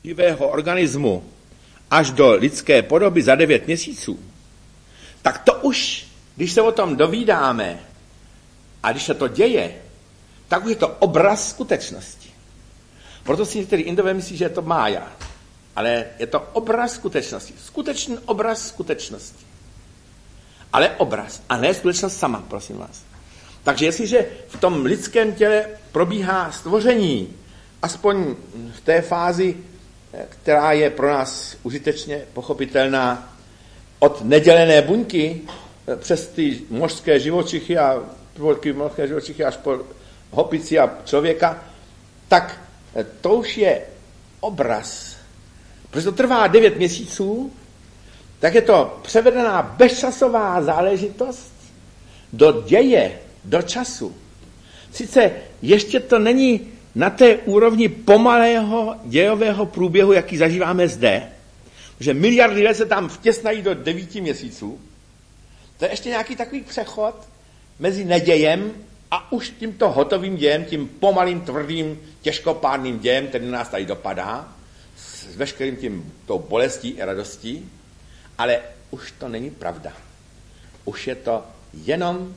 živého organismu až do lidské podoby za 9 měsíců, tak to už, když se o tom dovídáme a když se to děje, tak už je to obraz skutečnosti. Proto si některý Indové myslí, že je to mája. Ale je to obraz skutečnosti. Skutečný obraz skutečnosti. Ale obraz. A ne skutečnost sama, prosím vás. Takže jestliže v tom lidském těle probíhá stvoření, aspoň v té fázi, která je pro nás užitečně pochopitelná, od nedělené buňky přes ty mořské živočichy a mořské živočichy až po hopici a člověka, tak to už je obraz. Protože to trvá 9 měsíců, tak je to převedená bezčasová záležitost do děje, do času. Sice ještě to není na té úrovni pomalého dějového průběhu, jaký zažíváme zde, že miliardy let se tam vtěsnají do 9 měsíců. To je ještě nějaký takový přechod mezi nedějem a už tímto hotovým dějem, tím pomalým, tvrdým, těžkopádným dějem, který nás tady dopadá, s veškerým tou bolestí i radostí, ale už to není pravda. Už je to jenom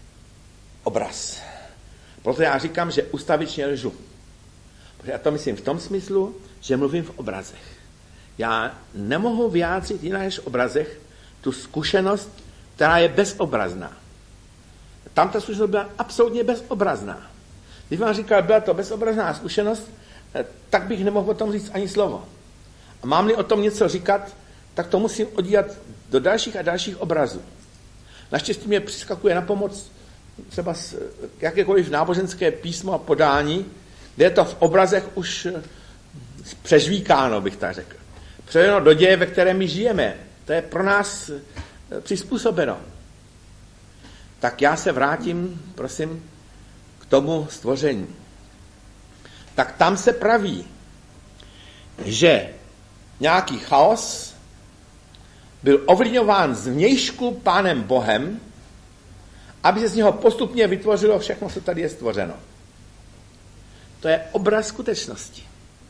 obraz. Proto já říkám, že ustavičně lžu. Protože já to myslím v tom smyslu, že mluvím v obrazech. Já nemohu vyjádřit jinak než v obrazech tu zkušenost, která je bezobrazná. Tam ta zkušenost byla absolutně bezobrazná. Když vám říkal, byla to bezobrazná zkušenost, tak bych nemohl o tom říct ani slovo. A mám-li o tom něco říkat, tak to musím odívat do dalších a dalších obrazů. Naštěstí mě přiskakuje na pomoc třeba jakékoliv náboženské písmo a podání, kde je to v obrazech už přežvíkáno, bych tak řekl. Převedeno do děje, ve kterém my žijeme. To je pro nás přizpůsobeno. Tak já se vrátím, prosím, k tomu stvoření. Tak tam se praví, že nějaký chaos byl ovlivňován zvnějšku Pánem Bohem, aby se z něho postupně vytvořilo všechno, co tady je stvořeno. To je obraz skutečnosti.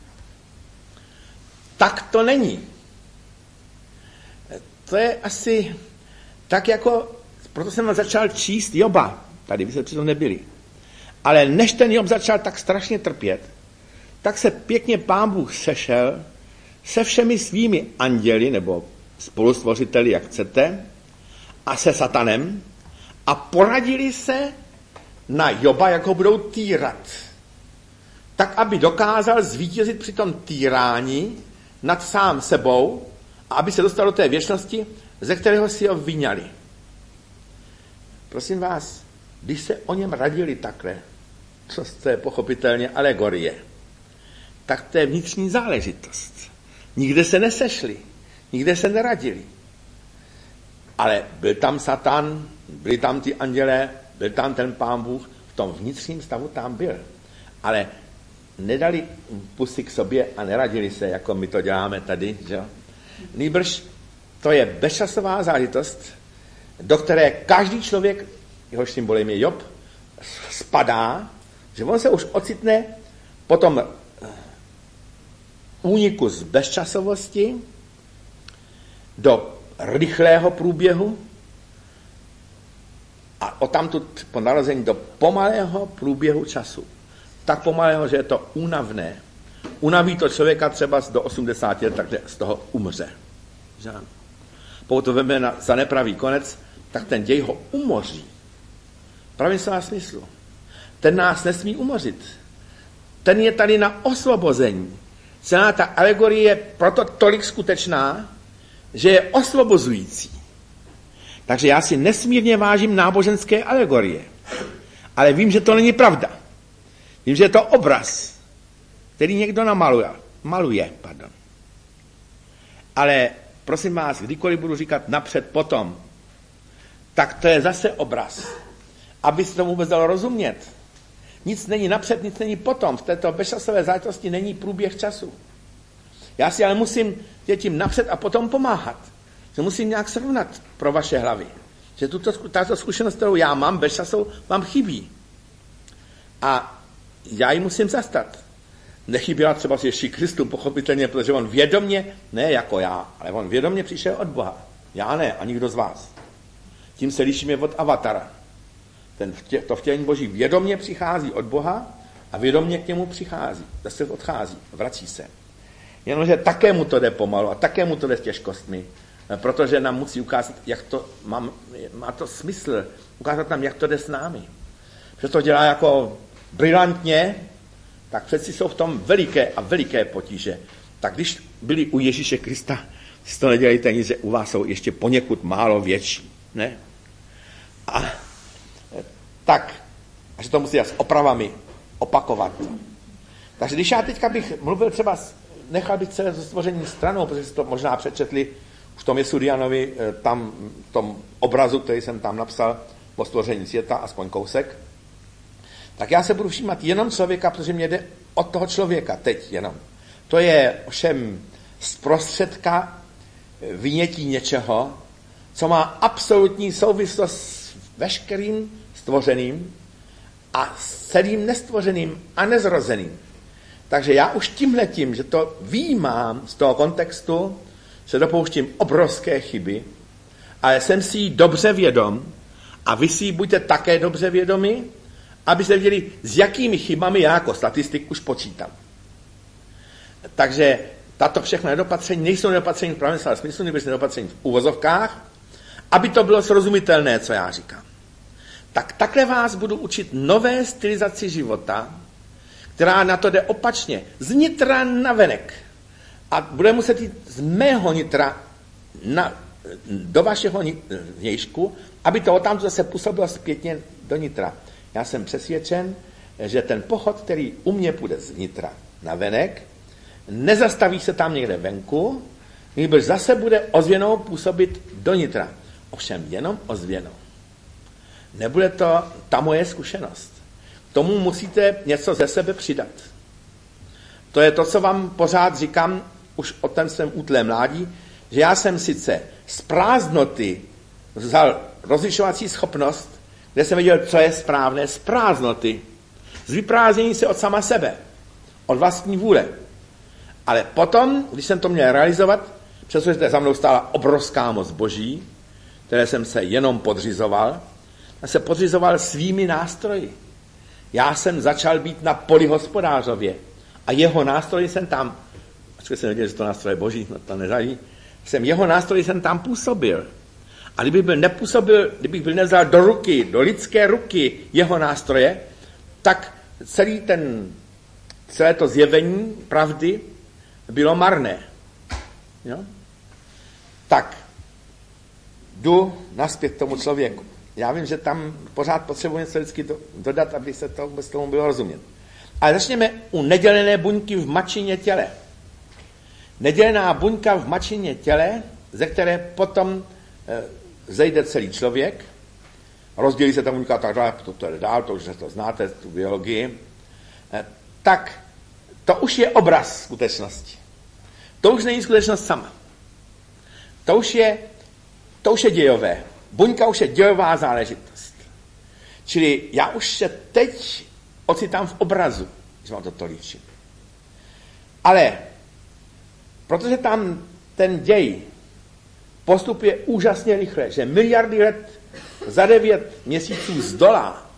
Tak to není. To je asi tak jako, proto jsem začal číst Joba, tady vy jste přitom nebyli. Ale než ten Job začal tak strašně trpět, tak se pěkně Pán Bůh sešel se všemi svými anděli, nebo spolustvořiteli, jak chcete, a se Satanem a poradili se na Joba, jak ho budou týrat. Tak, aby dokázal zvítězit při tom týrání nad sám sebou a aby se dostal do té věčnosti, ze kterého si ho vyňali. Prosím vás, když se o něm radili takhle, to je pochopitelně alegorie, tak to je vnitřní záležitost. Nikde se nesešli, nikde se neradili. Ale byl tam Satan, byli tam ty andělé, byl tam ten Pán Bůh, v tom vnitřním stavu tam byl. Ale nedali pusy k sobě a neradili se, jako my to děláme tady, že? Nýbrž to je bezčasová záležitost, do které každý člověk, jehož symbolem je Job, spadá, že on se už ocitne po tom úniku z bezčasovosti do rychlého průběhu a odtamtud po narození do pomalého průběhu času. Tak pomalého, že je to únavné. Unaví to člověka třeba do 80 let, takže z toho umře. Pokud to veme za nepravý konec, tak ten děj ho umoří. V pravém slova smyslu. Ten nás nesmí umořit. Ten je tady na osvobození. Celá ta alegorie je proto tolik skutečná, že je osvobozující. Takže já si nesmírně vážím náboženské alegorie. Ale vím, že to není pravda. Vím, že je to obraz, který někdo maluje. Ale prosím vás, kdykoliv budu říkat napřed potom, tak to je zase obraz. Aby se tomu vůbec dalo rozumět. Nic není napřed, nic není potom. V této bezčasové záležitosti není průběh času. Já si ale musím tím napřed a potom pomáhat. Že musím nějak srovnat pro vaše hlavy. Že tato zkušenost, kterou já mám bezčasou, vám chybí. A já ji musím zastat. Nechyběla třeba Ježíši Kristu, pochopitelně, protože on vědomně, ne jako já, ale on vědomně přišel od Boha. Já ne, a nikdo z vás. Tím se lišíme od avatara. To vtělení Boží vědomně přichází od Boha a vědomně k němu přichází. Zase odchází, vrací se. Jenomže také mu to jde pomalu a také mu to jde s těžkostmi, protože nám musí ukázat, jak to má to smysl, ukázat nám, jak to jde s námi. Protože to dělá jako brilantně, tak přeci jsou v tom veliké potíže. Tak když byli u Ježíše Krista, si to nedělejte nic, že u vás jsou ještě poněkud málo větší. Ne? A tak, a že to musí s opravami opakovat. Takže když já teďka bych mluvil třeba, nechal bych celé stvoření stranou, protože si to možná přečetli už v tom Jesurianovi, tam v tom obrazu, který jsem tam napsal o stvoření světa, aspoň kousek, tak já se budu všímat jenom člověka, protože mě jde od toho člověka, teď jenom. To je ovšem zprostředka vynětí něčeho, co má absolutní souvislost s veškerým stvořeným a s celým nestvořeným a nezrozeným. Takže já už tímhletím, že to výjímám z toho kontextu, se dopouštím obrovské chyby, ale jsem si jí dobře vědom a vy si ji buďte také dobře vědomi, abyste viděli, s jakými chybami já jako statistik už počítám. Takže tato všechna nedopatření nejsou nedopatření v pravém slova smyslu, nebo nedopatření v uvozovkách, aby to bylo srozumitelné, co já říkám. Tak takhle vás budu učit nové stylizaci života, která na to jde opačně, z nitra na venek. A bude muset jít z mého nitra do vašeho vnějšku, aby to odtamtud zase působilo zpětně do nitra. Já jsem přesvědčen, že ten pochod, který u mě půjde z nitra na venek, nezastaví se tam někde venku, nýbrž zase bude ozvěnou působit do nitra. Ovšem jenom ozvěnou. Nebude to ta moje zkušenost. K tomu musíte něco ze sebe přidat. To je to, co vám pořád říkám už o tom svém útlém mládí, že já jsem sice z prázdnoty vzal rozlišovací schopnost, kde jsem věděl, co je správné, z prázdnoty, z vyprázdnění se od sama sebe, od vlastní vůle. Ale potom, když jsem to měl realizovat, přestože za mnou stála obrovská moc Boží, které jsem se jenom podřizoval, a se podřizoval svými nástroji. Já jsem začal být na poli Hospodářově a jeho nástroji jsem tam, ačkoliv jsem věděl, že to nástroje Boží, no to nezají, jeho nástroji jsem tam působil. A kdybych byl nevzal do ruky, do lidské ruky jeho nástroje, tak celé to zjevení pravdy bylo marné. Jo? Tak, jdu nazpět k tomu člověku. Já vím, že tam pořád potřebuji něco vždycky dodat, aby se to vůbec tomu bylo rozumět. Ale začněme u nedělené buňky v mačině těle. Nedělená buňka v mačině těle, ze které potom zejde celý člověk, rozdělí se ta buňka a tak dále, to je dál, to už to znáte, tu biologii, tak to už je obraz skutečnosti. To už není skutečnost sama. To už je dějové. Buňka už je dějová záležitost. Čili já už se teď ocitám v obrazu, když vám to líčím. Ale protože tam ten děj postupuje úžasně rychle, že miliardy let za 9 měsíců zdolá,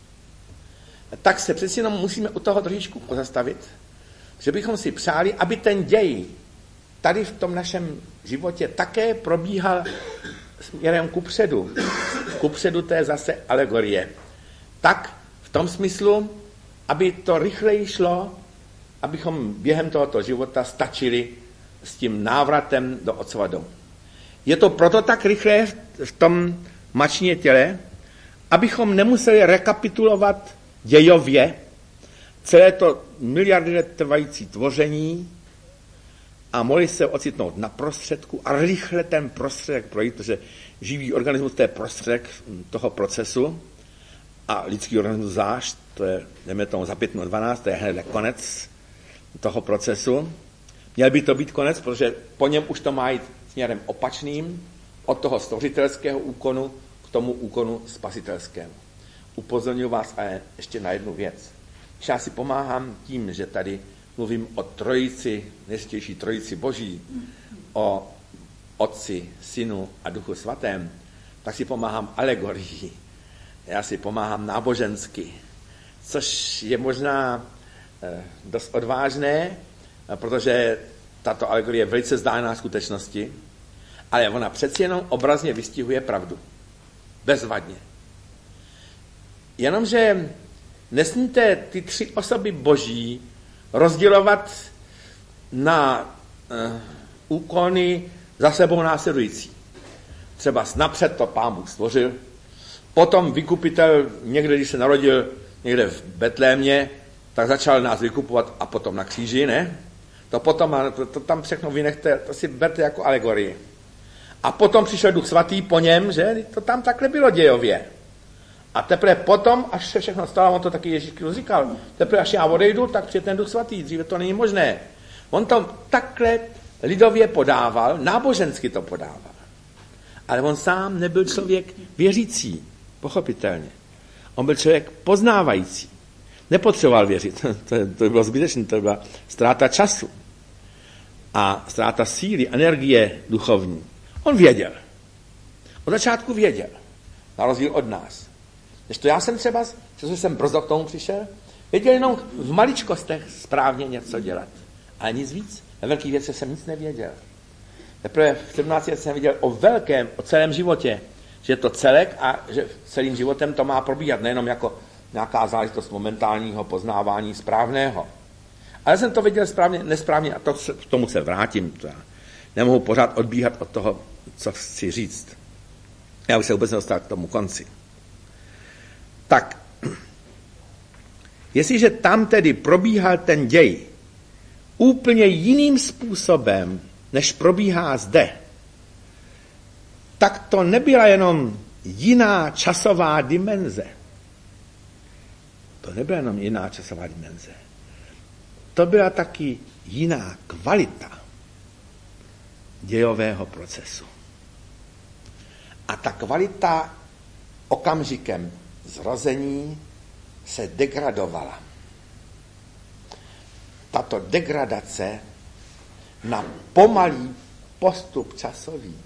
tak se přeci jenom musíme u toho trošičku pozastavit, že bychom si přáli, aby ten děj tady v tom našem životě také probíhal směrem kupředu. Kupředu to je zase alegorie. Tak v tom smyslu, aby to rychleji šlo, abychom během tohoto života stačili s tím návratem do Otcova domu. Je to proto tak rychlé v tom mačině těle, abychom nemuseli rekapitulovat dějově celé to miliardy let trvající tvoření a mohli se ocitnout na prostředku a rychle ten prostředek projít, protože živý organismus to je prostředek toho procesu a lidský organismus zášť, to je, jdeme tomu za 5 minut 12, to je hned konec toho procesu. Měl by to být konec, protože po něm už to má jít směrem opačným od toho stvořitelského úkonu k tomu úkonu spasitelskému. Upozorňuji vás ale ještě na jednu věc. Když já si pomáhám tím, že tady mluvím o trojici, nejsvětější trojici Boží, o Otci, Synu a Duchu Svatém, tak si pomáhám alegorií. Já si pomáhám nábožensky, což je možná dost odvážné, protože tato alegorie je velice vzdálená skutečnosti, ale ona přeci jenom obrazně vystihuje pravdu. Bezvadně. Jenomže nesmíte ty tři osoby Boží rozdělovat na úkony za sebou následující. Třeba napřed to Pán Bůh stvořil, potom vykupitel někde, když se narodil někde v Betlémě, tak začal nás vykupovat a potom na kříži, ne? To potom, to tam všechno vynechte, to si berte jako alegorii. A potom přišel Duch Svatý po něm, že? To tam takhle bylo dějově. A teprve potom, až se všechno stalo, on to taky Ježíš Kristus říkal, teprve až já odejdu, tak přijde ten Duch Svatý, dříve to není možné. On to takhle lidově podával, nábožensky to podával. Ale on sám nebyl člověk věřící, pochopitelně. On byl člověk poznávající. Nepotřeboval věřit. To bylo zbytečné, to byla ztráta času. A ztráta síly, energie duchovní. On věděl. Od začátku věděl. Na rozdíl od nás. Než to já jsem třeba, že jsem brzo k tomu přišel, věděl jenom v maličkostech správně něco dělat. Ale nic víc. Ve velkých věcech jsem nic nevěděl. Teprve v 17 letech jsem věděl o velkém, o celém životě. Že je to celek a že celým životem to má probíhat. Nejenom jako nějaká záležitost momentálního poznávání správného. Ale jsem to věděl správně, nesprávně a k tomu se vrátím. To já nemohu pořád odbíhat od toho, co chci říct. Já už se vůbec nedostal k tomu konci. Tak, jestliže tam tedy probíhal ten děj úplně jiným způsobem, než probíhá zde, tak to nebyla jenom jiná časová dimenze. To nebyla jenom jiná časová dimenze. To byla taky jiná kvalita dějového procesu. A ta kvalita okamžikem zrození se degradovala. Tato degradace na pomalý postup časový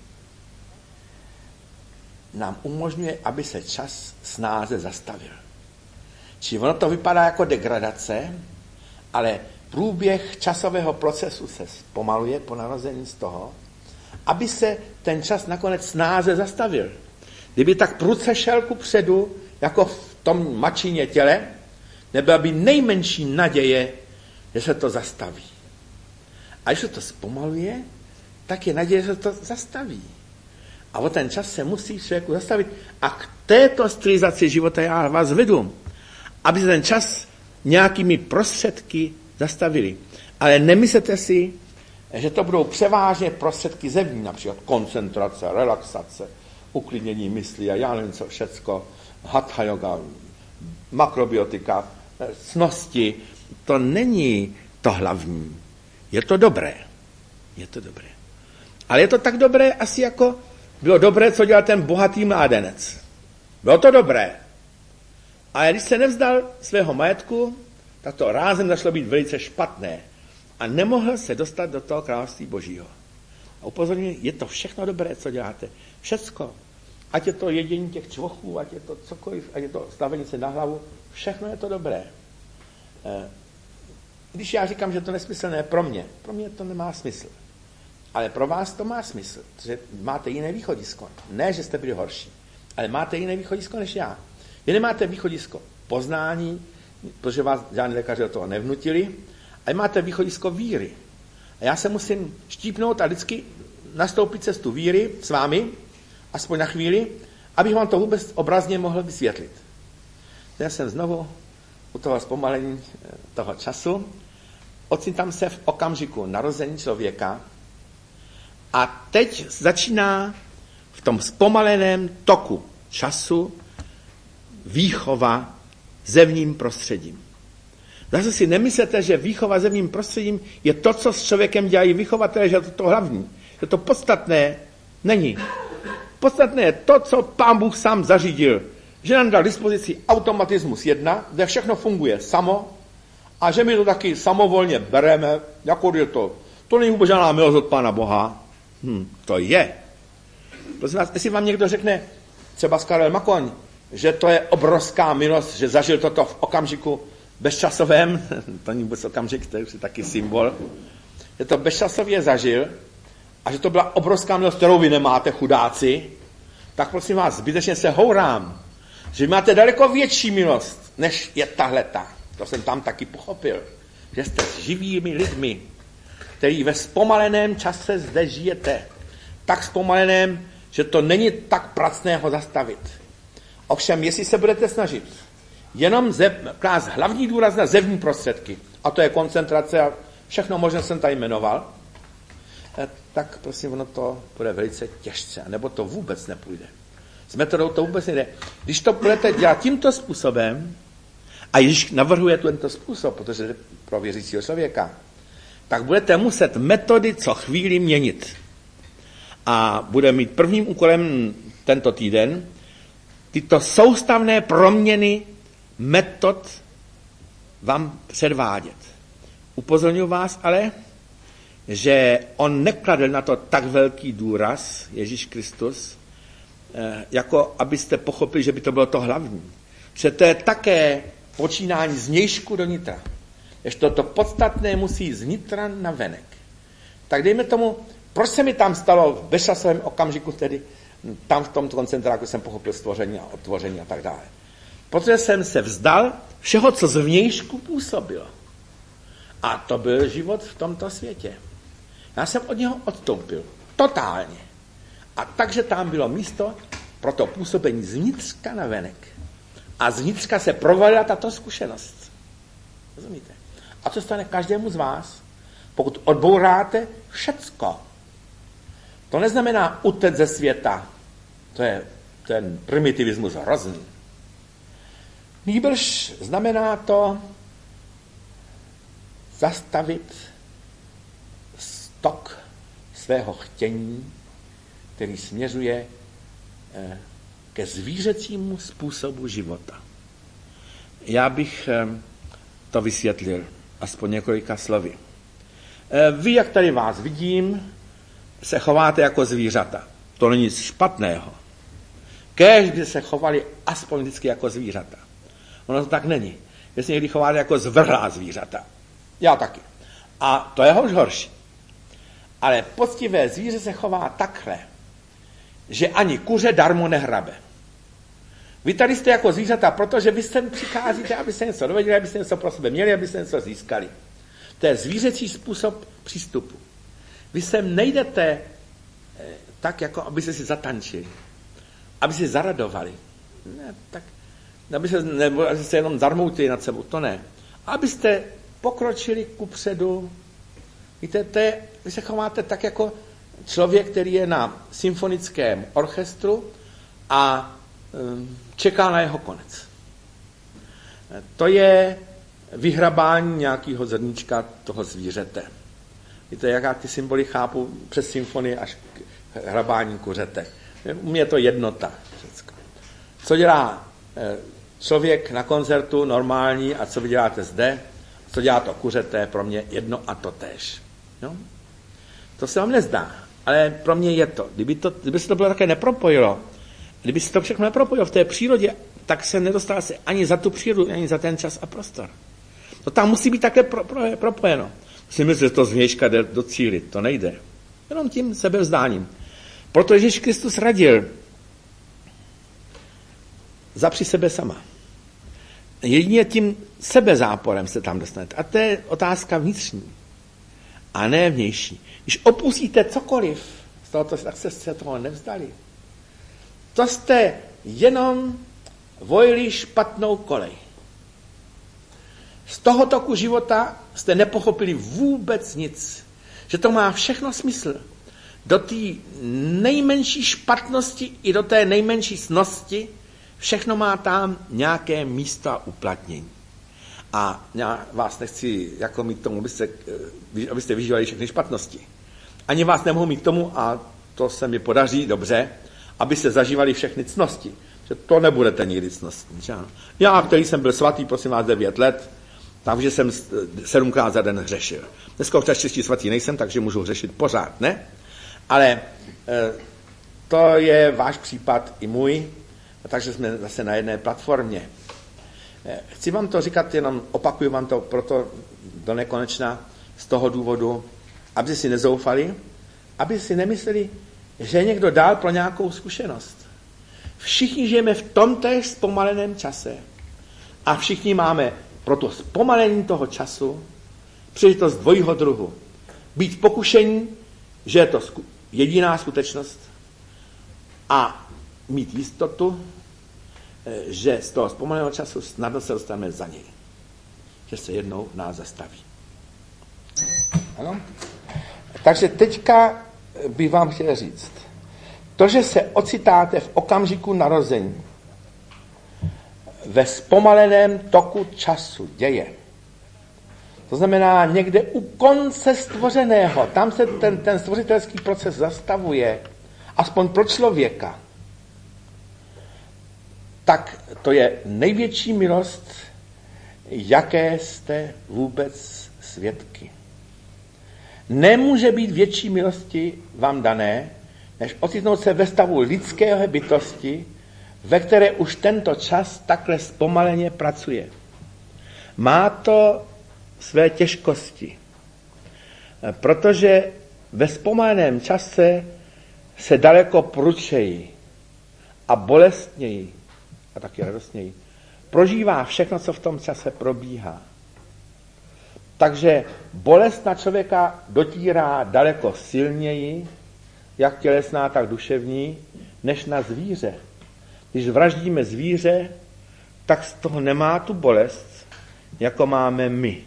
nám umožňuje, aby se čas snáze zastavil. Čili ono to vypadá jako degradace, ale průběh časového procesu se zpomaluje po narození z toho, aby se ten čas nakonec snáze zastavil. Kdyby tak prudce šel kupředu, jako v tom mačině těle, nebyla by nejmenší naděje, že se to zastaví. A když se to zpomaluje, tak je naděje, že se to zastaví. A o ten čas se musí člověku zastavit. A k této stylizaci života já vás vedu, aby se ten čas nějakými prostředky zastavili. Ale nemyslete si, že to budou převážně prostředky zemní, například koncentrace, relaxace, uklidnění mysli a já nevím co všecko, hatha yoga, makrobiotika, cnosti. To není to hlavní. Je to dobré. Je to dobré. Ale je to tak dobré, asi jako bylo dobré, co dělal ten bohatý mládenec. Bylo to dobré. Ale když se nevzdal svého majetku, tak to rázem začalo být velice špatné. A nemohl se dostat do toho království Božího. A upozorňuji, je to všechno dobré, co děláte. Všecko. Ať je to jedění těch čvochů, ať je to cokoliv, ať je to stavení se na hlavu, všechno je to dobré. Když já říkám, že to nesmyslné pro mě to nemá smysl. Ale pro vás to má smysl, že máte jiné východisko. Ne, že jste byli horší, ale máte jiné východisko než já. Vy nemáte východisko poznání, protože vás žádný lékaři do toho nevnutili, ale máte východisko víry. A já se musím štípnout a vždycky nastoupit cestu víry s vámi, aspoň na chvíli, abych vám to vůbec obrazně mohl vysvětlit. Já jsem znovu u toho zpomalení toho času, ocitám se v okamžiku narození člověka a teď začíná v tom zpomaleném toku času výchova zevním prostředím. Zase si nemyslete, že výchova zemním prostředím je to, co s člověkem dělají vychovatelé, že je to hlavní. Že to podstatné není. Podstatné je to, co Pán Bůh sám zařídil. Že nám dal dispozici automatismus 1, kde všechno funguje samo A že my to taky samovolně bereme, jako je to není vůbec žádná milost od Pána Boha. To je. Prosím vás, jestli vám někdo řekne, třeba Karel Makoň, že to je obrovská milost, že zažil toto v okamžiku bezčasovém, to není vůbec okamžik, to je taky symbol, že to bezčasově zažil a že to byla obrovská milost, kterou vy nemáte, chudáci, tak prosím vás, zbytečně se hourám, že vy máte daleko větší milost, než je tahleta. To jsem tam taky pochopil, že jste s živými lidmi, který ve zpomaleném čase zde žijete. Tak zpomaleném, že to není tak pracné ho zastavit. Ovšem, jestli se budete snažit jenom klást hlavní důraz na zevní prostředky, a to je koncentrace a všechno možné jsem tady jmenoval, tak prosím, ono to bude velice těžce, nebo to vůbec nepůjde. S metodou to vůbec nejde. Když to budete dělat tímto způsobem, a Ježíš navrhuje tento způsob, protože je pro věřícího člověka, tak budete muset metody co chvíli měnit. A bude mít prvním úkolem tento týden tyto soustavné proměny metod vám předvádět. Upozorňuji vás ale, že on nekladl na to tak velký důraz, Ježíš Kristus, jako abyste pochopili, že by to bylo to hlavní. Že to je také počínání z vnějšku do nitra. Ještě to podstatné musí z nitra na venek. Tak dejme tomu, proč se mi tam stalo v bezčasovém okamžiku, tedy tam v tom koncentráku jsem pochopil stvoření a otvoření a tak dále. Protože jsem se vzdal všeho, co zvnějšku působilo. A to byl život v tomto světě. Já jsem od něho odstoupil. Totálně. A takže tam bylo místo pro to působení zvnitřka na venek. A zvnitřka se provalila tato zkušenost. Rozumíte? A co stane každému z vás, pokud odbouráte všecko? To neznamená utéct ze světa. To je ten primitivismus hrozný. Nýbrž znamená to zastavit stok svého chtění, který směřuje ke zvířecímu způsobu života. Já bych to vysvětlil aspoň několika slovy. Vy, jak tady vás vidím, se chováte jako zvířata. To není nic špatného. Kéž by se chovali aspoň vždycky jako zvířata. Ono to tak není. Vy se někdy chováte jako zvrhlá zvířata. Já taky. A to je horší. Ale poctivé zvíře se chová takhle, že ani kuře darmo nehrabe. Vy tady jste jako zvířata, protože vy sem přicházíte, abyste něco dověděli, abyste něco pro sebe měli, abyste něco získali. To je zvířecí způsob přístupu. Vy sem nejdete tak, jako abyste si zatančili, aby si zaradovali. Ne, tak, abyste jenom zarmoutili nad sebou, to ne. Abyste pokročili kupředu. Víte, vy se chováte tak jako člověk, který je na symfonickém orchestru a čeká na jeho konec. To je vyhrabání nějakého zrníčka toho zvířete. Víte, jak já ty symboly chápu přes symfonii až k hrabání kuřete. U mě je to jednota. Všecko. Co dělá člověk na koncertu normální a co vy děláte zde, co dělá to kuřete, pro mě jedno a to též. No? To se vám nezdá, ale pro mě je to. Kdyby se to bylo také nepropojilo, kdyby se to všechno nepropojilo v té přírodě, tak se nedostává se ani za tu přírodu, ani za ten čas a prostor. To tam musí být také propojeno. Si myslím, že to zvnějška jde docílit. To nejde. Jenom tím sebevzdáním. Proto Ježíš Kristus radil zapři sebe sama. Jedině tím sebezáporem se tam dostanete. A to je otázka vnitřní. A ne vnější. Když opustíte cokoliv z tohoto, tak se toho nevzdali. To jste jenom vojili špatnou kolej. Z toho toku života jste nepochopili vůbec nic. Že to má všechno smysl. Do té nejmenší špatnosti i do té nejmenší snosti všechno má tam nějaké místo a uplatnění. A já vás nechci jako mít tomu, abyste vyžívali všechny špatnosti. Ani vás nemohu mít tomu, a to se mi podaří dobře, abyste zažívali všechny cnosti. Že to nebudete nikdy cnostní. Já, který jsem byl svatý, prosím vás, 9 let, Takže jsem 7krát za den hřešil. Dneska už tak čistý svatý nejsem, takže můžu hřešit pořád, ne? Ale to je váš případ i můj, takže jsme zase na jedné platformě. Chci vám to říkat, jenom opakuju vám to proto do nekonečna z toho důvodu, aby si nezoufali, aby si nemysleli, že je někdo dál pro nějakou zkušenost. Všichni žijeme v tomtéž zpomaleném čase a všichni máme pro to zpomalení toho času příležitost dvojího druhu. Být pokušení, že je to jediná skutečnost a mít jistotu, že z toho zpomaleného času snadno se dostaneme za něj. Že se jednou v nás zastaví. Ano? Takže teďka bych vám chtěl říct, to, že se ocitáte v okamžiku narození ve zpomaleném toku času děje, to znamená někde u konce stvořeného, tam se ten stvořitelský proces zastavuje, aspoň pro člověka, tak to je největší milost, jaké jste vůbec svědky. Nemůže být větší milosti vám dané, než ocitnout se ve stavu lidského bytosti, ve které už tento čas takhle zpomaleně pracuje. Má to své těžkosti, protože ve zpomaleném čase se daleko prudčeji a bolestněji a taky radostněji prožívá všechno, co v tom čase probíhá. Takže bolest na člověka dotírá daleko silněji, jak tělesná, tak duševní, než na zvíře. Když vraždíme zvíře, tak z toho nemá tu bolest, jako máme my.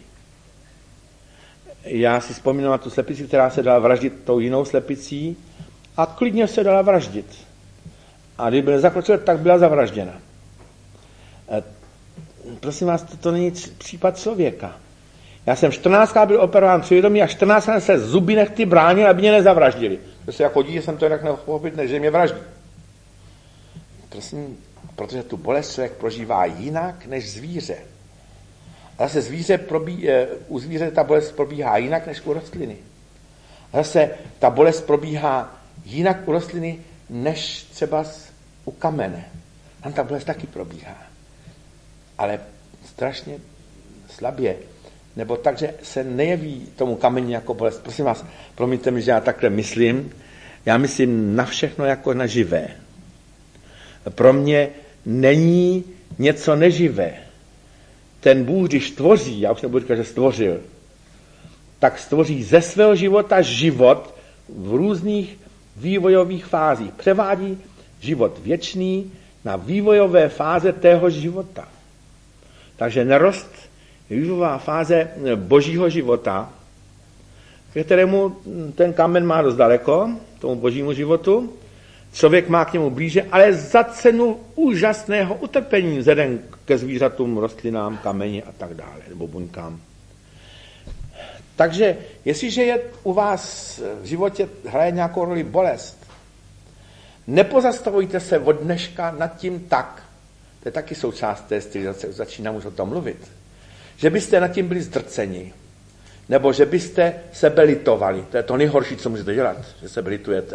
Já si vzpomínám na tu slepici, která se dala vraždit tou jinou slepicí a klidně se dala vraždit. A když byl zakročil, tak byla zavražděna. Prosím vás, to není případ člověka. Já jsem 14krát byl operován přivědomí a 14krát se zuby nechty bránil, aby mě nezavraždili. Prostě jako dítě jsem to jinak nepochopil, než že mě vraždí. Prosím, protože tu bolest člověk prožívá jinak než zvíře. A zase u zvíře ta bolest probíhá jinak než u rostliny. A zase ta bolest probíhá jinak u rostliny než třeba u kamene. Tam ta bolest taky probíhá. Ale strašně slabě. Nebo tak, že se nejeví tomu kameni jako bolest. Prosím vás, promiňte mi, že já takhle myslím. Já myslím na všechno jako na živé. Pro mě není něco neživé. Ten Bůh, když tvoří, já už nebudu říkat, že stvořil, tak stvoří ze svého života život v různých vývojových fázích. Převádí život věčný na vývojové fáze tého života. Takže nerost je vývojová fáze božího života, ke kterému ten kamen má dost daleko, tomu božímu životu. Člověk má k němu blíže, ale za cenu úžasného utrpení vzhledem ke zvířatům, rostlinám, kameni a tak dále, nebo buňkám. Takže jestliže je u vás v životě hraje nějakou roli bolest, nepozastavujte se od dneška nad tím tak, to je taky součást té stylizace, už začínám už o tom mluvit, že byste nad tím byli zdrceni, nebo že byste sebe litovali. To je to nejhorší, co můžete dělat, že sebe litujete.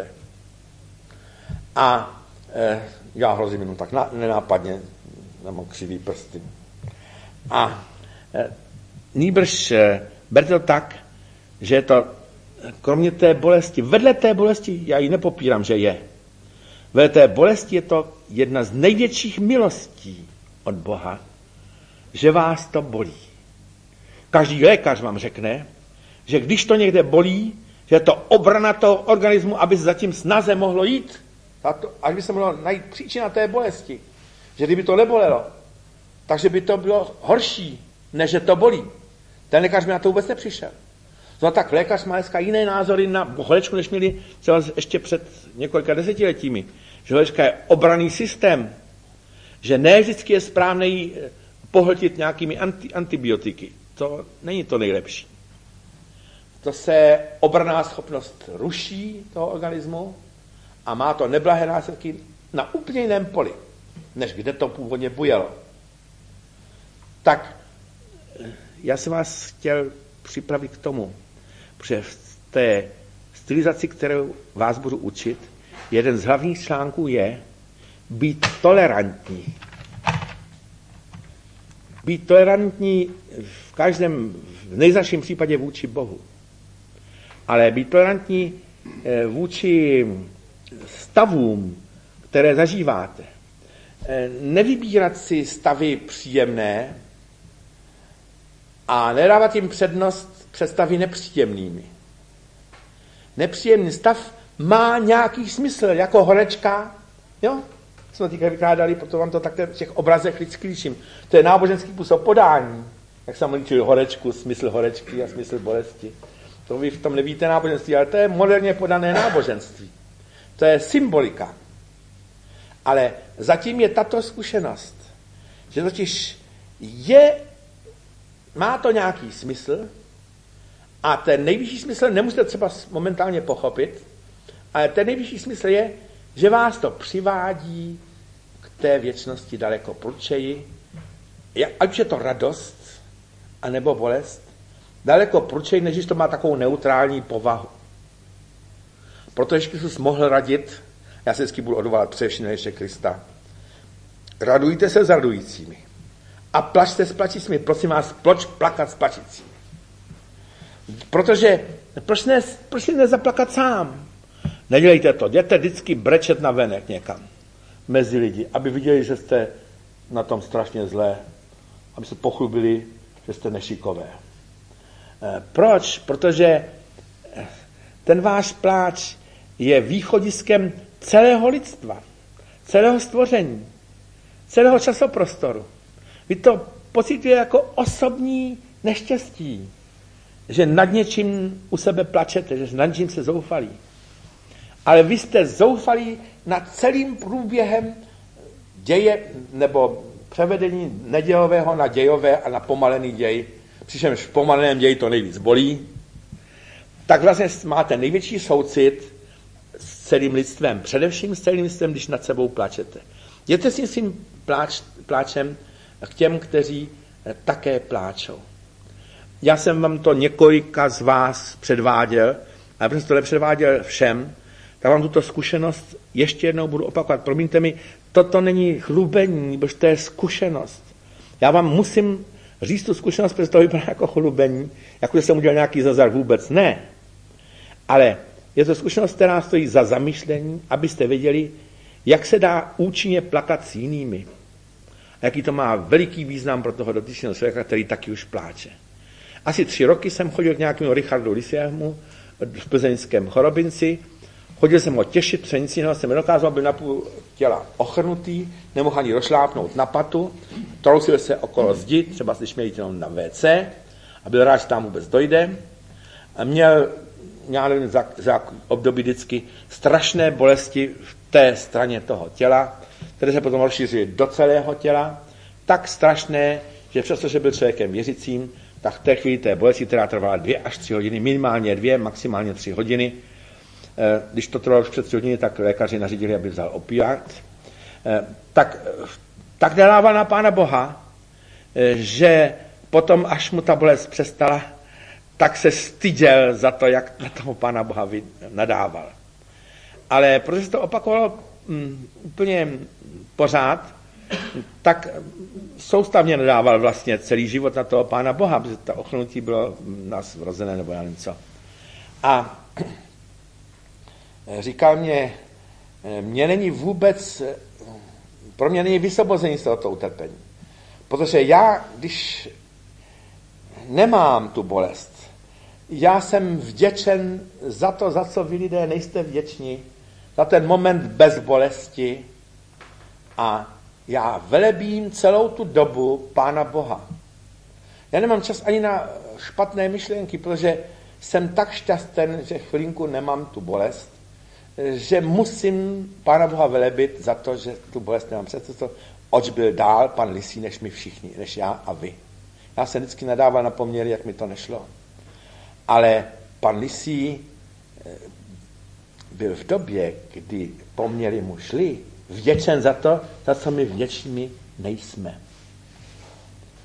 A já hrozím jenom tak nenápadně, nemám křivý prsty. A nýbrž berte to tak, že je to kromě té bolesti, vedle té bolesti, já ji nepopírám, že je. Vedle té bolesti je to jedna z největších milostí od Boha, že vás to bolí. Každý lékař vám řekne, že když to někde bolí, že je to obrana toho organismu, aby se zatím snaze mohlo jít, až by se mohlo najít příčina té bolesti. Že kdyby to nebolelo, takže by to bylo horší, než že to bolí. Ten lékař mi na to vůbec nepřišel. No tak lékař má dneska jiné názory na horečku, než měli třeba ještě před několika desetiletími. Že horečka je obranný systém, že ne vždycky je správné ji pohltit nějakými antibiotiky. To není to nejlepší. To se obranná schopnost ruší toho organismu a má to neblahé následky na úplně jiném poli, než kde to původně bujelo. Tak já jsem vás chtěl připravit k tomu, protože v té stylizaci, kterou vás budu učit, jeden z hlavních článků je být tolerantní. Být tolerantní v nejzazším případě vůči Bohu. Ale být tolerantní vůči stavům, které zažíváte. Nevybírat si stavy příjemné a nedávat jim přednost před stavy nepříjemnými. Nepříjemný stav má nějaký smysl, jako horečka, jo? Jsme teďka vykládali, proto vám to takhle v těch obrazech vždycky líčím. To je náboženský způsob podání, jak jsem líčil horečku, smysl horečky a smysl bolesti. To vy v tom nevíte náboženství, ale to je moderně podané náboženství. To je symbolika. Ale zatím je tato zkušenost, že totiž má to nějaký smysl a ten nejvyšší smysl nemusíte třeba momentálně pochopit, ale ten nejvyšší smysl je, že vás to přivádí k té věčnosti daleko prudčeji, ať už je to radost, anebo bolest, daleko prudčeji, než to má takovou neutrální povahu. Protože Kristus mohl radit, já se vždycky budu odvolat především na Ježíše Krista, radujte se s radujícími a plačte s plačícími. Prosím vás, proč plakat s plačícími? Protože proč si nezaplakat sám? Nedělejte to, jděte vždycky brečet na venek někam mezi lidi, aby viděli, že jste na tom strašně zlé, aby se pochlubili, že jste nešikové. Proč? Protože ten váš pláč je východiskem celého lidstva, celého stvoření, celého časoprostoru. Vy to pocitujete jako osobní neštěstí, že nad něčím u sebe plačete, že nad něčím se zoufalí. Ale vy jste zoufalí nad celým průběhem děje, nebo převedení nedějového na dějové a na pomalený děj, přičemž v pomaleném ději to nejvíc bolí, tak vlastně máte největší soucit s celým lidstvem, především s celým lidstvem, když nad sebou plačete. Jděte si svým pláčem k těm, kteří také pláčou. Já jsem vám to několika z vás předváděl, ale protože to nepředváděl všem, tak vám tuto zkušenost ještě jednou budu opakovat. Promiňte mi, toto není chlubení, protože to je zkušenost. Já vám musím říct tu zkušenost, protože to vypadá jako chlubení, jako že jsem udělal nějaký zázrak, vůbec ne. Ale je to zkušenost, která stojí za zamyšlení, abyste věděli, jak se dá účinně plakat s jinými. A jaký to má veliký význam pro toho dotyčného člověka, který taky už pláče. Asi 3 roky jsem chodil k nějakému Richardu Lisiému v plzeňském Chorobinci. Chodil jsem ho těšit, protože nic jiného jsem nedokázal, byl napůl těla ochrnutý, nemohl ani došlápnout na patu, trousil se okolo zdi, třeba když měl jít jenom na WC a byl rád, že tam vůbec dojde. A měl, já nevím, za období vždycky strašné bolesti v té straně toho těla, které se potom rozšířily do celého těla, tak strašné, že přestože byl člověkem věřícím, tak v té chvíli té bolesti, která trvala 2 až 3 hodiny, minimálně 2, maximálně 3 hodiny. Když to trvalo už před 3 hodiny, tak lékaři nařídili, aby vzal opiát. Tak nadával na Pána Boha, že potom, až mu ta bolest přestala, tak se styděl za to, jak na toho Pána Boha nadával. Ale protože se to opakovalo úplně pořád, tak soustavně nadával vlastně celý život na toho Pána Boha, protože ta ochrnutí bylo nás vrozené, nebo já nevím co. A říkal pro mě není vysvobození z tohoto utrpení. Protože já, když nemám tu bolest, já jsem vděčen za to, za co vy lidé nejste vděční, za ten moment bez bolesti a já velebím celou tu dobu Pána Boha. Já nemám čas ani na špatné myšlenky, protože jsem tak šťasten, že chvilinku nemám tu bolest, že musím Pána Boha velebit za to, že tu bolest nemám. Přesto oč byl dál pan Lisí než my všichni, než já a vy. Já jsem vždycky nadával na poměry, jak mi to nešlo. Ale pan Lisí byl v době, kdy poměry mu šly, vděčen za to, za co my vděční nejsme.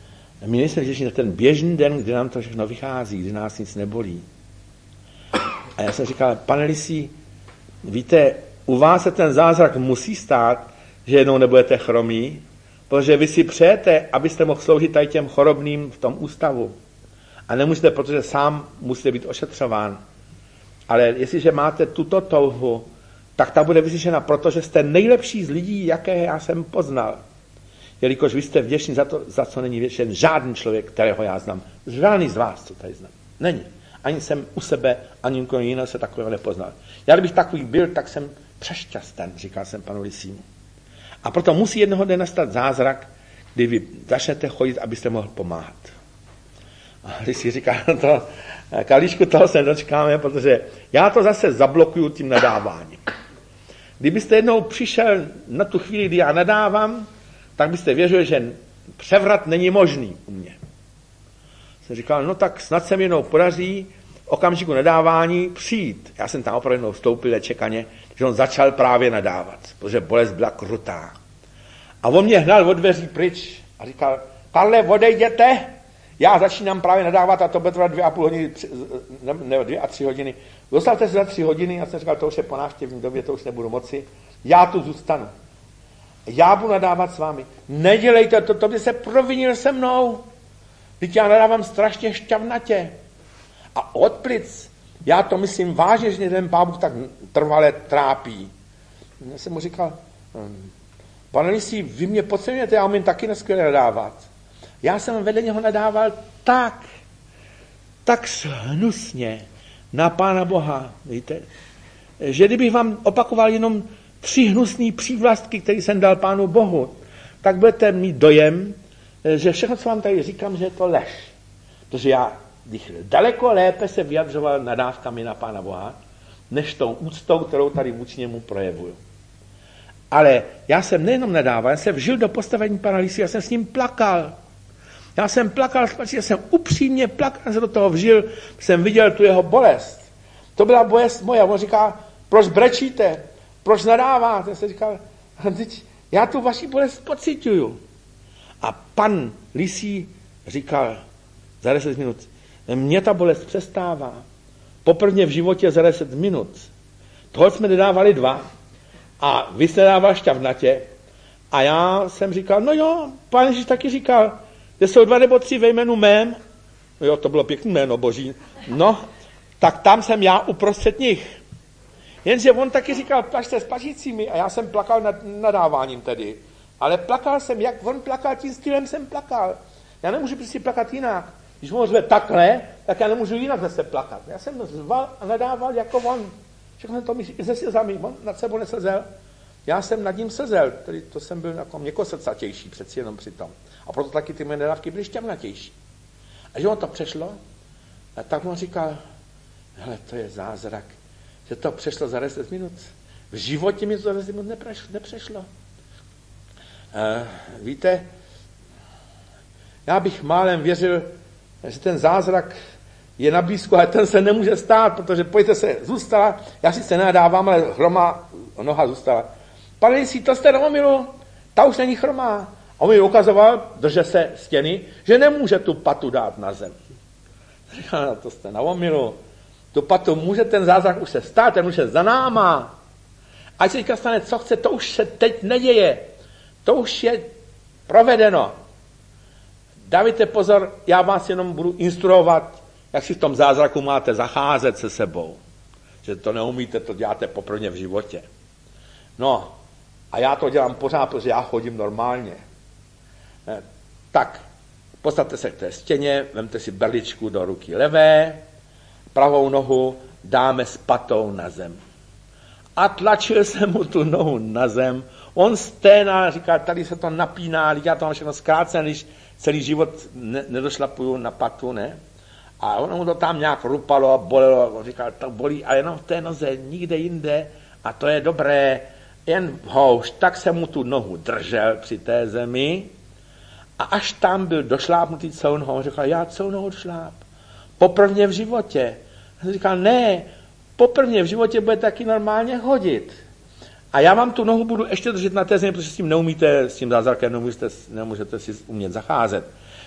My nejsme vděční na ten běžný den, kdy nám to všechno vychází, kdy nás nic nebolí. A já jsem říkal, pane Lisi, víte, u vás se ten zázrak musí stát, že jednou nebudete chromí, protože vy si přejete, abyste mohl sloužit tady těm chorobným v tom ústavu. A nemůžete, protože sám musíte být ošetřován. Ale jestliže máte tuto touhu, tak ta bude vyslyšena, protože jste nejlepší z lidí, jaké já jsem poznal. Jelikož vy jste vděční za co není vděčen žádný člověk, kterého já znám. Žádný z vás, co tady znám. Není. Ani jsem u sebe, ani nikoho jiného se takového nepoznal. Já kdybych takový byl, tak jsem přešťasten, říkal jsem panu Lisímu. A proto musí jednoho dne nastat zázrak, kdy vy začnete chodit, abyste mohl pomáhat. A Lisí říká, to, Kalíšku, toho se dočkáme, protože já to zase zablokuju tím nadáváním. Kdybyste jednou přišel na tu chvíli, kdy já nadávám, tak byste věřili, že převrat není možný u mě. Jsem říkal, no tak snad se mi jednou podaří v okamžiku nadávání přijít. Já jsem tam opravdu jednou vstoupil čekaně, že on začal právě nadávat, protože bolest byla krutá. A on mě hnal od dveří pryč a říkal, Karle, odejděte, já začínám právě nadávat a to bude trvat 2,5 hodiny, ne 2 a 3 hodiny. Dostalte se za 3 hodiny, já jsem říkal, to už je po návštěvní době, to už nebudu moci, já tu zůstanu. Já budu nadávat s vámi. Nedělejte to by se provinil se mnou. Teď já nadávám strašně šťavnatě. A od plic, já to myslím vážně, že ten Pán Bůh tak trvale trápí. Já jsem mu říkal, pane Lisi, vy mě podceňujete, já umím taky neskvěle nadávat. Já jsem vedle něho nadával tak hnusně na Pána Boha, víte, že kdybych vám opakoval jenom 3 hnusný přívlastky, které jsem dal Pánu Bohu, tak budete mít dojem, že všechno, co vám tady říkám, že je to lež. Protože já bych daleko lépe se vyjadřoval nadávkami na Pána Boha, než tou úctou, kterou tady vůči němu projevuju. Ale já jsem nejenom nadával, já jsem vžil do postavení Pana Lisy, já jsem s ním plakal. Já jsem plakal, já jsem upřímně plakal, jsem do toho vžil, jsem viděl tu jeho bolest. To byla bolest moje. On říká, proč brečíte? Proč nadáváte? Já jsem říkal, já tu vaši bolest pociťuju. A pan Lisí říkal za 10 minut, mně ta bolest přestává. Poprvé v životě za 10 minut. Toho jsme nedávali 2 a vy jste dával šťavnatě. A já jsem říkal, no jo, Pán Ježíš taky říkal, že jsou 2 nebo 3 ve jménu mém. No jo, to bylo pěkné jméno Boží. No, tak tam jsem já uprostřed nich. Jenže on taky říkal, plačte s plačícími a já jsem plakal nad nadáváním tedy. Ale plakal jsem, jak on plakal, tím stylem jsem plakal. Já nemůžu prostě plakat jinak. Když on řve takhle, tak já nemůžu jinak zase plakat. Já jsem zval a nadával jako on. Všechno to mi se slzami, on nad sebou neslzel. Já jsem nad ním slzel, tedy to jsem byl jako měkosrdcatější přeci jenom při tom. A proto taky ty moje nadávky byly šťavnatější. A že on to přešlo, a tak on říkal, hele, to je zázrak, že to přešlo za 10 minut. V životě mi to za 10 minut nepřešlo. Víte, já bych málem věřil, že ten zázrak je na blízku, ale ten se nemůže stát, protože pojďte se, zůstala, já si se nadávám, ale chromá noha zůstala. Pane Lisí, to jste na omilu, ta už není chromá. A on mi ukazoval, drže se stěny, že nemůže tu patu dát na zem. Říkal, no, to jste na omilu, tu patu může, ten zázrak už se stát, ten už je za náma. Ať se teďka stane, co chce, to už se teď neděje. To už je provedeno. Dávajte pozor, já vás jenom budu instruovat, jak si v tom zázraku máte zacházet se sebou. Že to neumíte, to děláte poprvé v životě. No, a já to dělám pořád, protože já chodím normálně. Tak, postavte se k té stěně, vemte si berličku do ruky levé, pravou nohu dáme s patou na zem. A tlačil jsem mu tu nohu na zem, on sténal, říkal, tady se to napíná, já to mám všechno zkrácené, když celý život nedošlapuju na patu, ne? A ono mu to tam nějak rupalo a bolelo, on říkal, to bolí, ale jenom v té noze, nikde jinde, a to je dobré, jen houš, tak jsem mu tu nohu držel při té zemi a až tam byl došlápnutý celou nohou, on říkal, já celou nohu došláp, poprvé v životě. On říkal, ne, poprvé v životě bude taky normálně hodit. A já vám tu nohu budu ještě držet na té zemi, protože s tím neumíte, s tím zázrakem nemůžete si umět zacházet.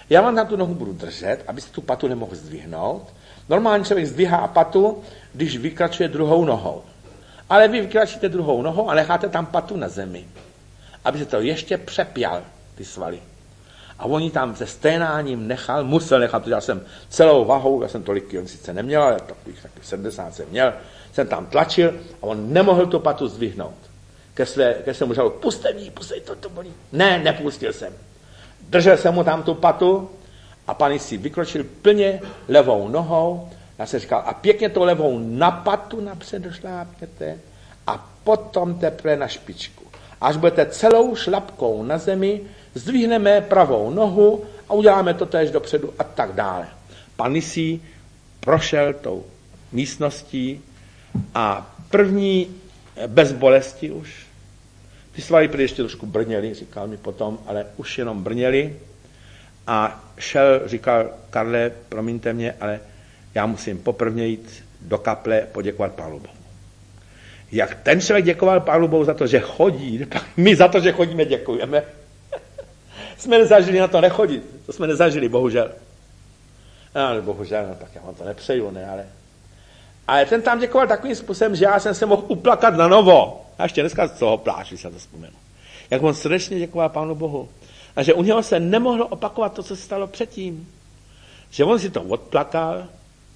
Já vám na tu nohu budu držet, abyste tu patu nemohl zdvihnout. Normálně člověk zdvihá patu, když vykračuje druhou nohou. Ale vy vykračíte druhou nohou a necháte tam patu na zemi, aby se to ještě přepěl, ty svaly. A oni tam se sténáním musel nechat, protože já jsem celou vahou, já jsem tolik kil sice neměl, ale takových 70 jsem měl, jsem tam tlačil a on nemohl tu patu zdvihnout. Ke svému žalu, pustej, to bolí. Ne, nepustil jsem. Držel jsem mu tam tu patu a pan si vykročil plně levou nohou. Já jsem říkal, a pěkně tou levou na patu napřed došlápněte a potom teprve na špičku. Až budete celou šlapkou na zemi, zdvihneme pravou nohu a uděláme to též dopředu a tak dále. Pan si prošel tou místností a první bez bolesti už. Ty svaly prý ještě trošku brněly, říkal mi potom, ale už jenom brněly. A říkal, Karle, promiňte mě, ale já musím poprvně jít do kaple poděkovat Pánu Bohu. Jak ten člověk děkoval Pánu Bohu za to, že chodí, my za to, že chodíme, děkujeme. Jsme nezažili na to nechodit, to jsme nezažili, bohužel. Ale bohužel, no tak já vám to nepřeju, ne, ale ten tam děkoval takovým způsobem, že já jsem se mohl uplakat na novo. A ještě dneska z toho pláč, když se to vzpomenu. Jak on srdečně děkoval Pánu Bohu. A že u něho se nemohlo opakovat to, co se stalo předtím. Že on si to odplakal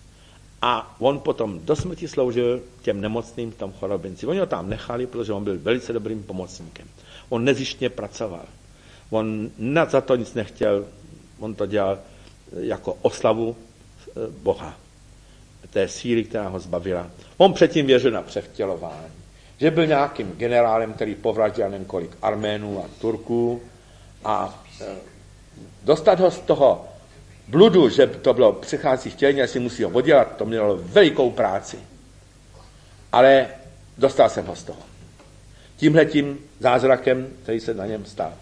a on potom do smrti sloužil těm nemocným v tom chorobinci. Oni ho tam nechali, protože on byl velice dobrým pomocníkem. On nezištně pracoval. On za to nic nechtěl, on to dělal jako oslavu Boha. Té síly, která ho zbavila. On předtím věřil na převtělování. Že byl nějakým generálem, který povraždil několik Arménů a Turků a dostat ho z toho bludu, že to bylo přichází vtělení, si musí ho oddělat, to mělo velikou práci. Ale dostal jsem ho z toho. Tímhletím zázrakem, který se na něm stal.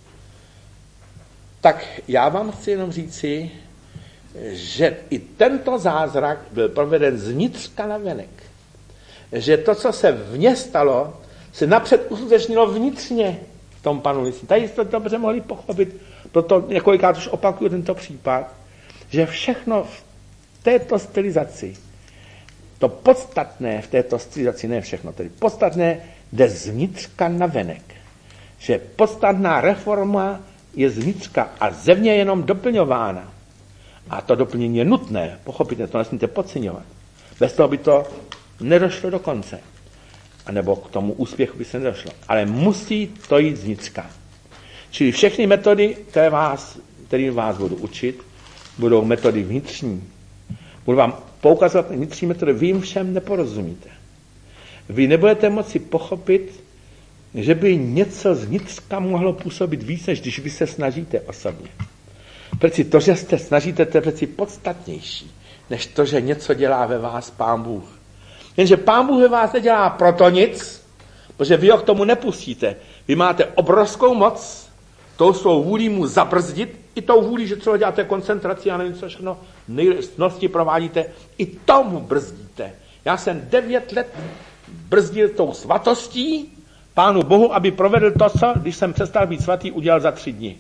Tak já vám chci jenom říci, že i tento zázrak byl proveden zvnitřka na venek. Že to, co se vně stalo, se napřed uskutečnilo vnitřně v tom panu Lisi. Tady jste to dobře mohli pochopit, proto několikrát už opakuju tento případ, že všechno v této stylizaci, to podstatné v této stylizaci, ne všechno, tedy podstatné jde zvnitřka na venek. Že podstatná reforma je zvnitřka a zevně jenom doplňována. A to doplnění je nutné, pochopitelně, to nesmíte podceňovat. Bez toho by to nedošlo do konce. A nebo k tomu úspěchu by se nedošlo. Ale musí to jít zvnitřka. Čili všechny metody, které vás budu učit, budou metody vnitřní. Budu vám poukazovat na vnitřní metody, vy jim všem neporozumíte. Vy nebudete moci pochopit, že by něco zvnitřka mohlo působit víc, než když vy se snažíte osobně. Přeci to, že se snažíte, to je přeci podstatnější, než to, že něco dělá ve vás Pán Bůh. Jenže Pán Bůh ve vás nedělá proto nic, protože vy ho k tomu nepustíte. Vy máte obrovskou moc, tou svou vůlí mu zabrzdit, i tou vůlí, že třeba děláte koncentraci a nevím co všechno, nejistnosti provádíte, i tomu brzdíte. Já jsem 9 let brzdil tou svatostí Pánu Bohu, aby provedl to, co, když jsem přestal být svatý, udělal za 3 dny.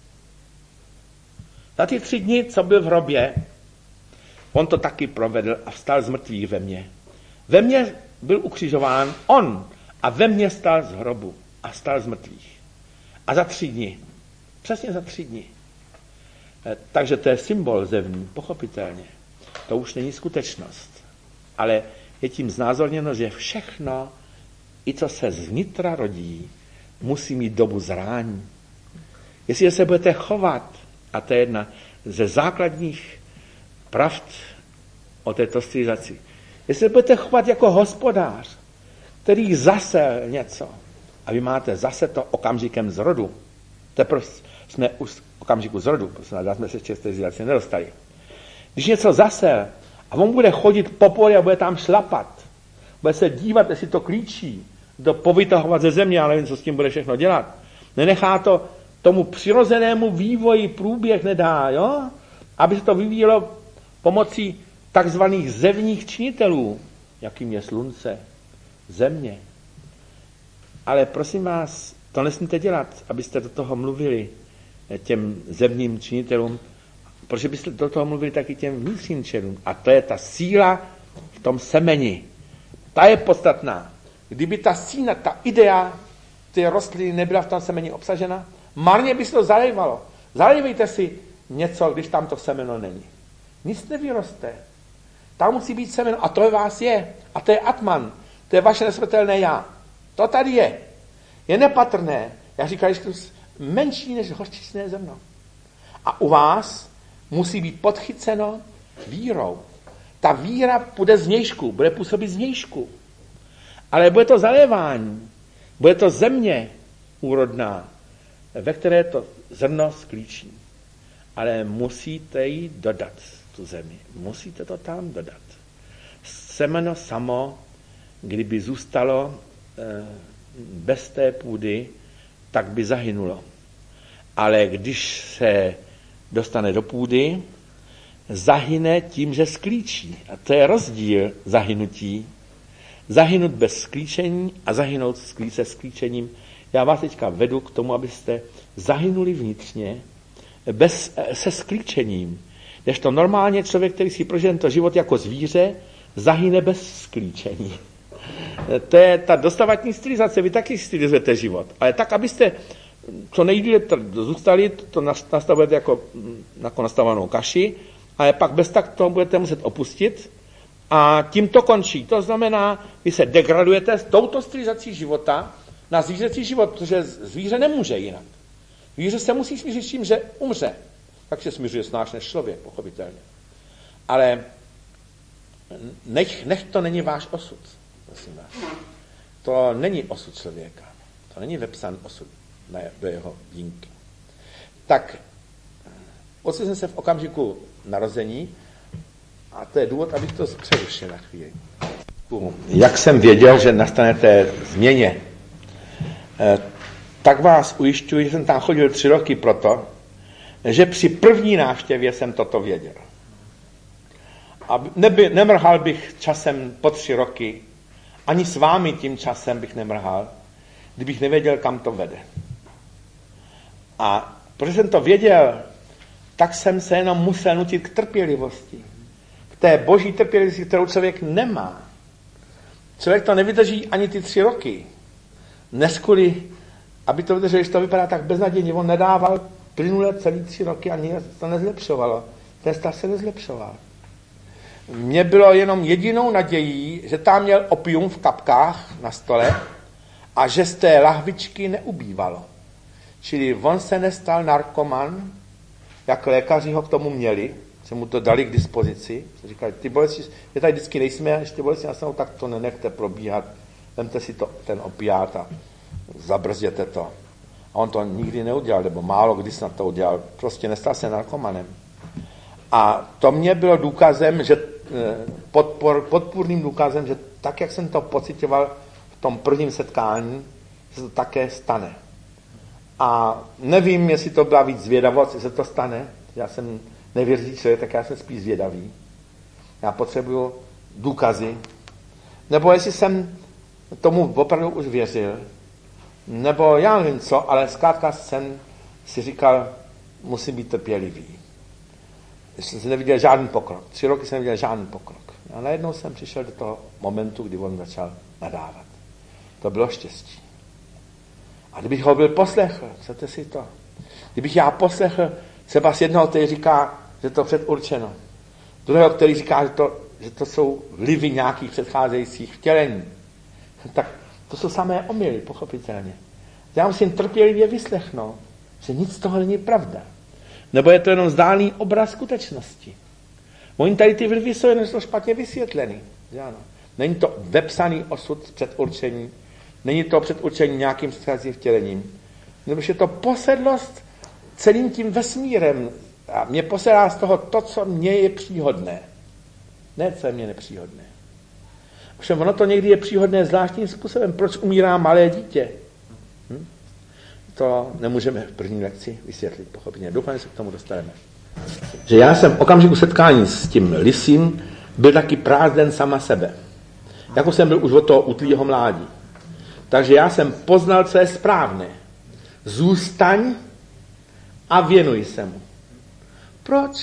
Za ty 3 dny, co byl v hrobě, on to taky provedl a vstal z mrtvých ve mně. Ve mně byl ukřižován on a ve mně stal z hrobu a stal z mrtvých. A za 3 dny. Přesně za 3 dny. Takže to je symbol zevní, pochopitelně. To už není skutečnost. Ale je tím znázorněno, že všechno, i co se zvnitra rodí, musí mít dobu zrání. Jestliže se budete chovat, a to je jedna ze základních pravd o této stylizaci, jestli se budete chovat jako hospodář, který zasel něco, a vy máte zase to okamžikem zrodu, teprve jsme už v okamžiku zrodu, protože na jsme se ještě stylizaci nedostali. Když něco zasel, a on bude chodit po poli a bude tam šlapat, bude se dívat, jestli to klíčí, to povytahovat ze země, ale nevím, co s tím bude všechno dělat. Nenechá to tomu přirozenému vývoji průběh nedá, jo? Aby se to vyvíjelo pomocí takzvaných zevních činitelů, jakým je slunce, země. Ale prosím vás, to nesmíte dělat, abyste do toho mluvili těm zevním činitelům, protože byste do toho mluvili taky těm vnitřním členům. A to je ta síla v tom semeni. Ta je podstatná. Kdyby ta síla, ta idea ty rostliny nebyla v tom semeni obsažena, marně by se to zalejvalo. Zalejvejte si něco, když tam to semeno není. Nic nevyroste. Tam musí být semeno a to ve vás je. A to je atman. To je vaše nesmrtelné já. To tady je. Je nepatrné. Já říkám, že to je menší než hořčičné zrno. A u vás musí být podchyceno vírou. Ta víra půjde zvnějšku, bude působit zvnějšku. Ale bude to zalévání, bude to země úrodná, ve které to zrno sklíčí. Ale musíte jí dodat, tu zemi. Musíte to tam dodat. Semeno samo, kdyby zůstalo bez té půdy, tak by zahynulo. Ale když se dostane do půdy, zahyne tím, že sklíčí. A to je rozdíl zahynutí. Zahynout bez sklíčení a zahynout se sklíčením. Já vás teďka vedu k tomu, abyste zahynuli vnitřně se sklíčením. Kdežto normálně člověk, který si prožije tento život jako zvíře, zahyne bez sklíčení. To je ta dostavatní stylizace, vy taky stylizujete život. Ale tak, abyste co nejdříve zůstali, to nastavujete jako nastavenou kaši, ale pak bez tak to budete muset opustit a tím to končí. To znamená, vy se degradujete s touto stylizací života na zvířecí život, protože zvíře nemůže jinak. Zvíře se musí smířit s tím, že umře. Takže smířuje snáš než člověk, pochopitelně. Ale nech to není váš osud. Prosím vás. To není osud člověka. To není vepsan osud do jeho dínky. Tak ocitl jsem se v okamžiku narození a to je důvod, abych to přerušil na chvíli. Jak jsem věděl, že nastane té změně, tak vás ujišťuji, že jsem tam chodil 3 roky proto, že při první návštěvě jsem toto věděl. A nemrhal bych časem po 3 roky, ani s vámi tím časem bych nemrhal, kdybych nevěděl, kam to vede. A protože jsem to věděl, tak jsem se jenom musel nutit k trpělivosti. K té boží trpělivosti, kterou člověk nemá. Člověk to nevydrží ani ty 3 roky. Neskuli, aby to vydržel, když to vypadá tak beznadějně, on nedával plynule celý 3 roky a nic to nezlepšovalo. Ten stav se nezlepšoval. Mně bylo jenom jedinou nadějí, že tam měl opium v kapkách na stole a že z té lahvičky neubývalo. Čili on se nestal narkoman, jak lékaři ho k tomu měli, že mu to dali k dispozici. Říkali, ty bolesti, že tady vždycky nejsme, když ty bolesti nastanou, tak to nenechte probíhat, vemte si ten opiát a zabrzděte to. A on to nikdy neudělal, nebo málo kdy snad to udělal, prostě nestal se narkomanem. A to mě bylo důkazem, že podpůrným důkazem, že tak, jak jsem to pocitoval v tom prvním setkání, že to také stane. A nevím, jestli to byla víc zvědavost, jestli to stane. Já jsem nevěřící člověk, tak já jsem spíš zvědavý. Já potřebuju důkazy. Nebo jestli jsem tomu opravdu už věřil, nebo já nevím co, ale zkrátka jsem si říkal, musím být trpělivý. Jsem neviděl žádný pokrok. 3 roky jsem neviděl žádný pokrok. A najednou jsem přišel do toho momentu, kdy on začal nadávat. To bylo štěstí. A kdybych ho byl poslechl, chcete si to? Kdybych já poslechl třeba z jednoho, který říká, že to předurčeno. Druhého, který říká, že to jsou vlivy nějakých předcházejících vtělení. Tak to jsou samé omyly, pochopitelně. Já musím trpělivě vyslechnout, že nic z toho není pravda. Nebo je to jenom zdálný obraz skutečnosti. Oni tady ty vlivy jsou jenom špatně vysvětlený. Ano. Není to vepsaný osud předurčení, není to předurčení nějakým předcházejícím vtělením. Nebo je to posedlost celým tím vesmírem. A mě posedá z toho to, co mně je příhodné. Ne, co je mně nepříhodné. Ovšem ono to někdy je příhodné zvláštním způsobem. Proč umírá malé dítě? To nemůžeme v první lekci vysvětlit, pochopitelně. Doufám, že se k tomu dostaneme. Že já jsem v okamžiku setkání s tím lisím byl taky prázdnen sama sebe. Jako jsem byl už od toho útlýho mládí. Takže já jsem poznal, co je správné. Zůstaň a věnuj se mu. Proč?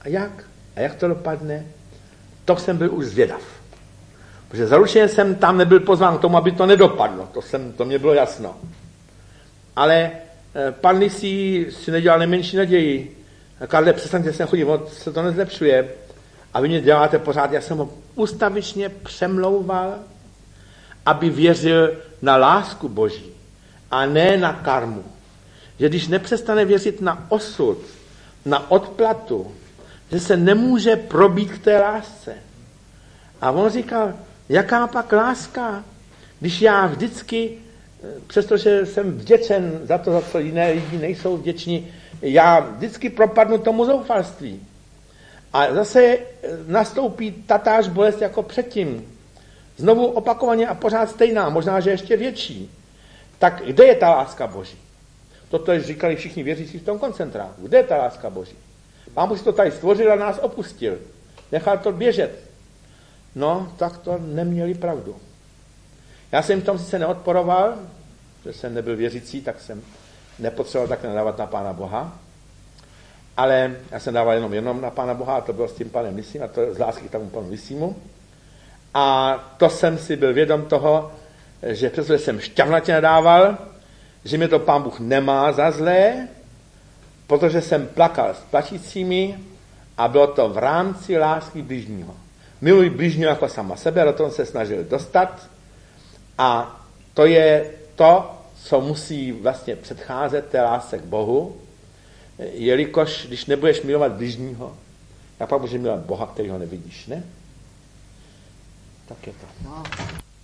A jak? A jak to dopadne? To jsem byl už zvědav. Protože zaručeně jsem tam nebyl pozván k tomu, aby to nedopadlo. To mě bylo jasno. Ale pan Lisý si nedělal nejmenší naději. Karle, přestaňte se chodit, se to nezlepšuje. A vy mě děláte pořád. Já jsem ho ustavičně přemlouval, aby věřil na lásku Boží a ne na karmu. Že když nepřestane věřit na osud, na odplatu, že se nemůže probít k té lásce. A on říkal, jaká pak láska, když já vždycky, přestože jsem vděčen za to, za co jiné lidi nejsou vděční, já vždycky propadnu tomu zoufalství. A zase nastoupí tatáž bolest jako předtím. Znovu opakovaně a pořád stejná, možná, že ještě větší. Tak kde je ta láska Boží? Toto říkali všichni věřící v tom koncentráku. Kde je ta láska Boží? Pán Bůh si to tady stvořil a nás opustil. Nechal to běžet. No, tak to neměli pravdu. Já jsem v tom sice neodporoval, že jsem nebyl věřící, tak jsem nepotřeboval tak nadávat na Pána Boha, ale já jsem dával jenom na Pána Boha a to bylo s tím panem Lisým a to z lásky k tomu panu Lisímu. A to jsem si byl vědom toho, že přestože jsem šťavnatě nadával, že mě to Pán Bůh nemá za zlé, protože jsem plakal s plačícími a bylo to v rámci lásky bližního. Miluji bližního jako sama sebe, do toho se snažil dostat a to je to, co musí vlastně předcházet té lásce k Bohu, jelikož když nebudeš milovat bližního, jak pak můžeš milovat Boha, kterýho nevidíš, ne? Tak je to. No.